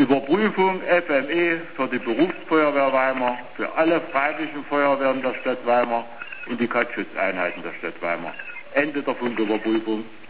Überprüfung FME für die Berufsfeuerwehr Weimar, für alle freiwilligen Feuerwehren der Stadt Weimar und die Katzschutzeinheiten der Stadt Weimar. Ende der Funküberprüfung.